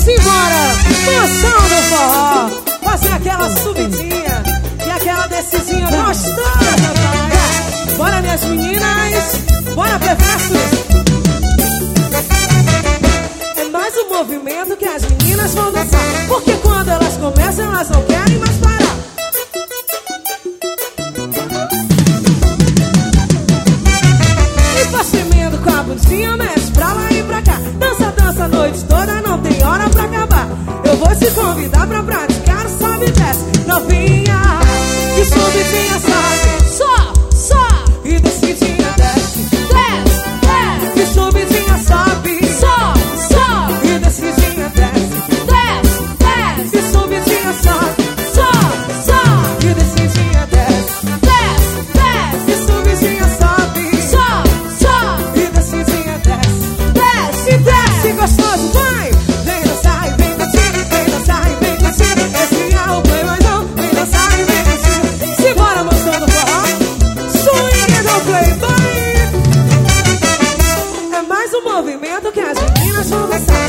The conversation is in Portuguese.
Simbora, moção do forró. Fazer aquela subidinha e aquela descidinha gostosa, papai. Bora, minhas meninas, bora, prefeitos. É mais um movimento que as meninas vão dançar, porque quando elas começam, elas não querem mais parar. E faz tremendo com a bundinha, mexe pra lá e pra cá. Dança, dança a noite toda, não tem hora pra acabar. Eu vou te convidar pra praticar o sobe e desce. Novinha, que subidinha sobe, só, e descidinha desce, desce, que subidinha sobe, só, e descidinha desce, desce, que subidinha sobe, só, e descidinha desce, desce, que subidinha sobe, só, e descidinha desce, desce, gostoso, vai! Vem dançar e vem curtir, vem dançar e vem curtir. Esse é o Playboyzão, vem dançar e vem curtir. Simbora, moção do forró, swing do Playboy. É mais um movimento que as meninas vão dançar,